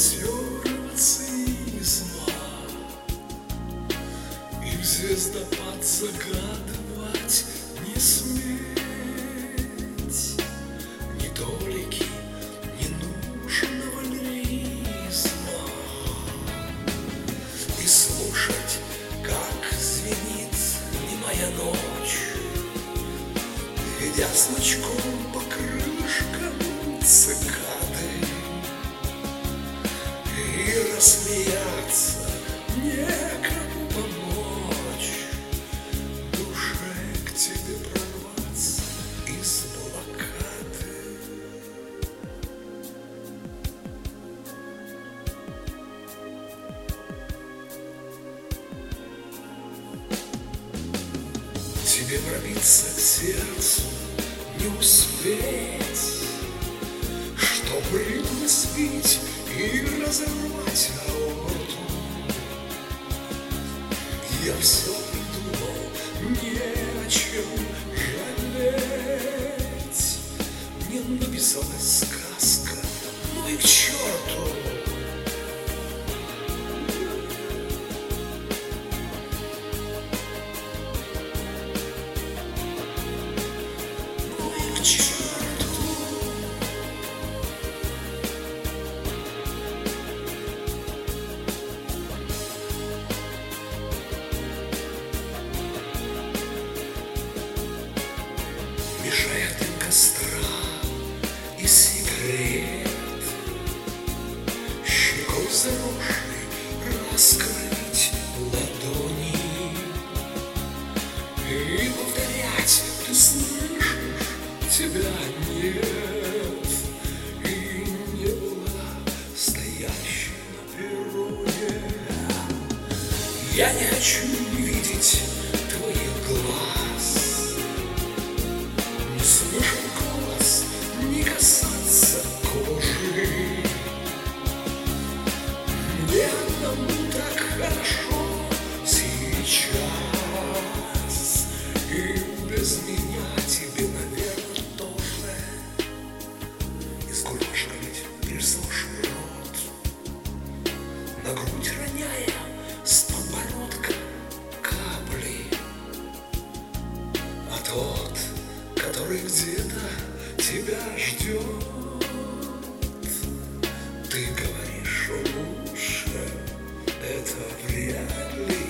матерого цинизма и в звездопад загадывать не сметь ни толики ненужного лиризма и слушать, как звенит немая ночь, ведя смычком по крышкам цикады, и рассмеяться некому помочь, душе к тебе прорваться из блокады. Тебе пробиться к сердцу не успеть, чтобы ритмы сбить и разорвать аорту. Я все придумал, не о чем жалеть. Мне написалась сказка, ну и к черту. Ну и к черту. Мешает дым костра и сигарет, щекой заросшей раскрыть ладони и повторять: ты слышишь, тебя нет, и не была стоящей на перроне. Я не хочу видеть твоих глаз, не слышать голос, не касаться кожи. Мне одному так хорошо сейчас, и без меня тебе, наверное, тоже. Из горлышка ведь пересохший рот, на грудь роняя с подбородка капли. А тот, который где-то тебя ждет, ты говоришь, что лучше это вряд ли.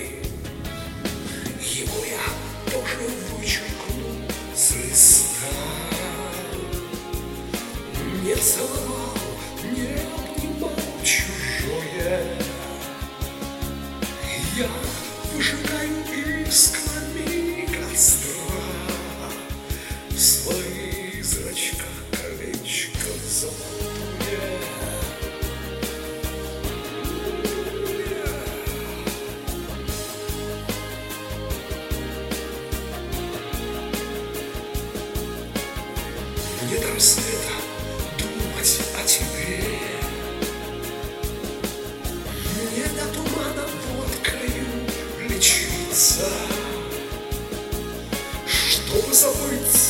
Его я тоже вычеркну с листа, не целовал, не обнимал чужое. Я выжигаю искрами костра в своих зрачках колечко золотое. Мне до рассвета думать о тебе, мне до тумана водкою лечиться, чтобы забыть